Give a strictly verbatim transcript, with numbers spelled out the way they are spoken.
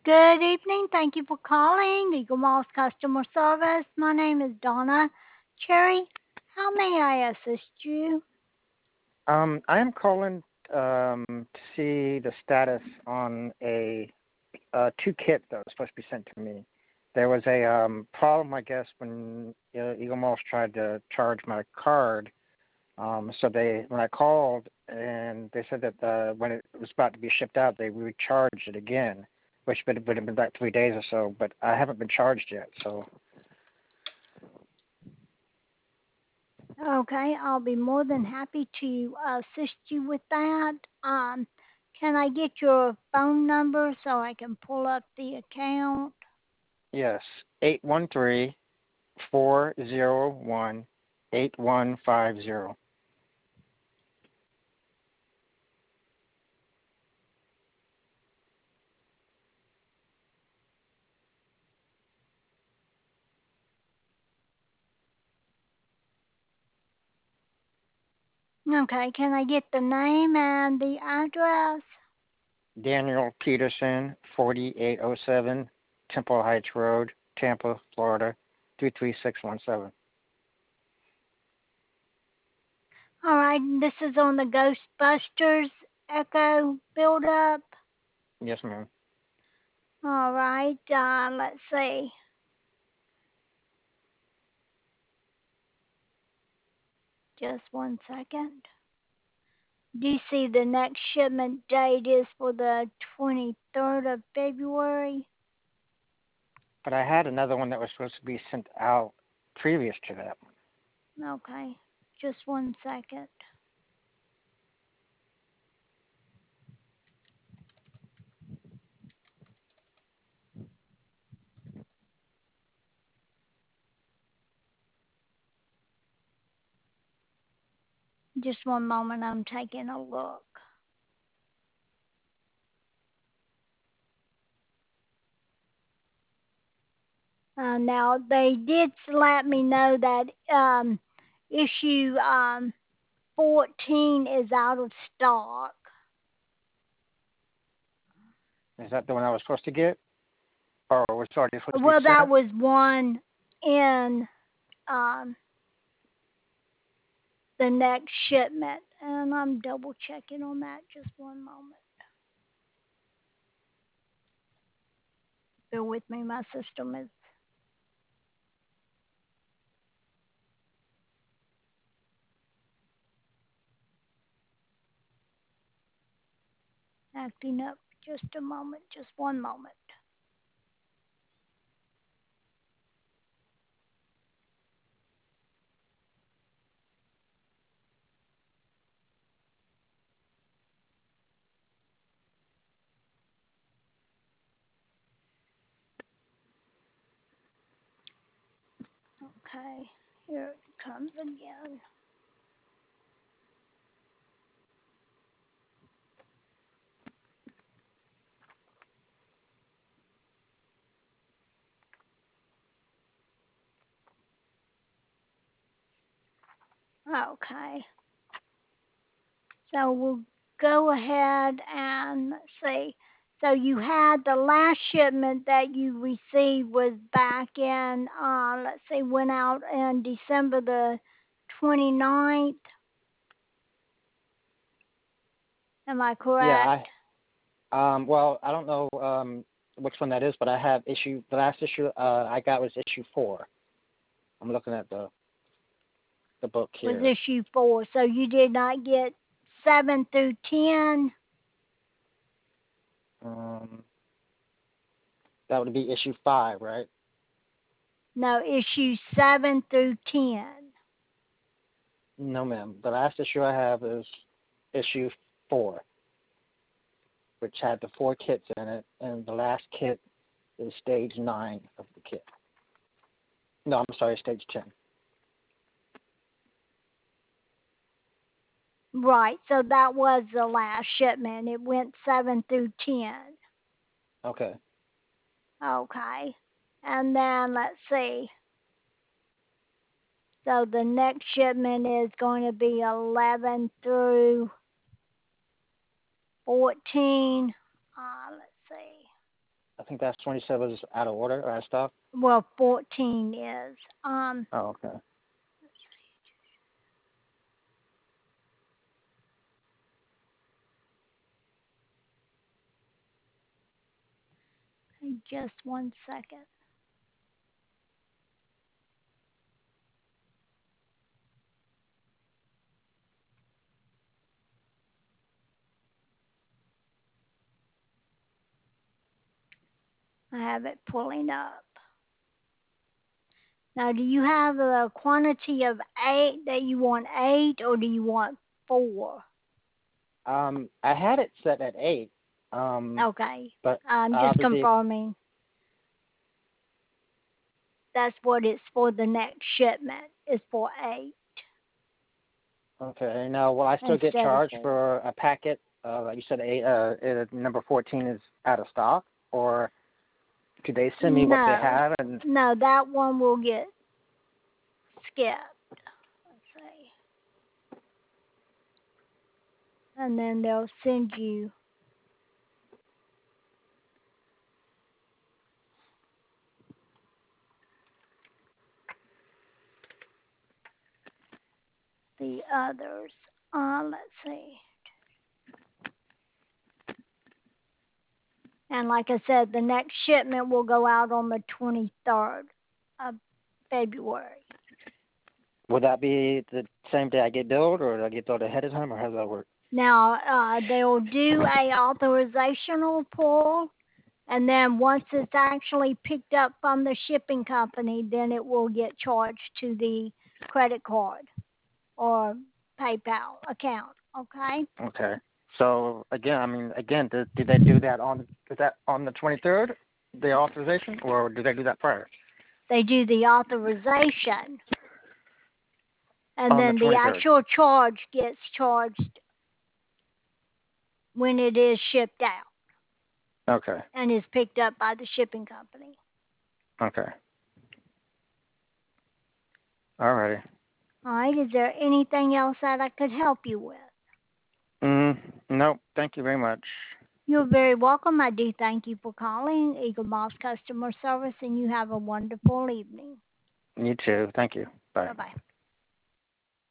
Good evening. Thank you for calling Eagle Moss Customer Service. My name is Donna Cherry. How may I assist you? Um, I am calling um, to see the status on a uh, two kits that was supposed to be sent to me. There was a um, problem, I guess, when uh, Eagle Moss tried to charge my card. Um, so they, when I called, and they said that uh, when it was about to be shipped out, they recharged it again, which would would have been like three days or so. But I haven't been charged yet, so. Okay, I'll be more than happy to assist you with that. Um, can I get your phone number so I can pull up the account? Yes, eight one three four zero one eight one five zero. Okay, can I get the name and the address? Daniel Peterson, forty-eight oh seven Temple Heights Road, Tampa, Florida, two three six one seven. All right, this is on the Ghostbusters Echo build-up. Yes, ma'am. All right, uh, let's see. Just one second. Do you see the next shipment date is for the twenty-third of February? But I had another one that was supposed to be sent out previous to that. Okay, just one second. Just one moment, I'm taking a look. Uh, now, they did let me know that um, issue um, fourteen is out of stock. Is that the one I was supposed to get? Or was already supposed to be Well, that sent? was one in um, the next shipment, and I'm double checking on that. Just one moment. Bear with me, my system is acting up. Just a moment, just one moment. Okay, here it comes again. Okay, so we'll go ahead and let's see. So you had the last shipment that you received was back in, uh, let's see, went out in December the twenty-ninth. Am I Yeah, correct? I um well, I don't know um which one that is, but I have issue the last issue uh I got was issue four. I'm looking at the the book Was here. issue four. So you did not get seven through ten. Um that would be issue five, right? No, issue seven through ten. No, ma'am. The last issue I have is issue four, which had the four kits in it, and the last kit is stage nine of the kit. No, I'm sorry, stage ten. Right, so that was the last shipment. It went seven through ten. Okay. Okay. And then let's see. So the next shipment is going to be eleven through fourteen. Uh, let's see. I think that's when you said was out of order or out of stock. Well, fourteen is. Um, Oh, okay. just one second. I have it pulling up. Now, do you have a quantity of eight that you want eight, or do you want four? Um, I had it set at eight. Um, Okay, but I'm just obviously, confirming. That's what it's for. The next shipment is for eight okay. Now, will I still get instead of charged four. for a packet? Uh, like you said, eight. Uh, uh, number fourteen is out of stock, or do they send me what they No, have? And no, that one will get skipped. Let's see, and then they'll send you the others. Uh, let's see. And like I said, the next shipment will go out on the twenty-third of February. will that be the same day I get billed, or do I get billed ahead of time, or how does that work? Now, uh, they'll do a authorizational pull, and then once it's actually picked up from the shipping company, then it will get charged to the credit card or PayPal account, okay? Okay. So again, I mean, again, did, did they do that on is that on the twenty-third, the authorization, or did they do that prior? They do the authorization, and On the then the twenty-third. actual charge gets charged when it is shipped out Okay. and is picked up by the shipping company. Okay. All righty. All right, is there anything else that I could help you with? Mm, no, thank you very much. You're very welcome. I do thank you for calling Eagle Moss Customer Service, and you have a wonderful evening. You too. Thank you. Bye. Bye-bye.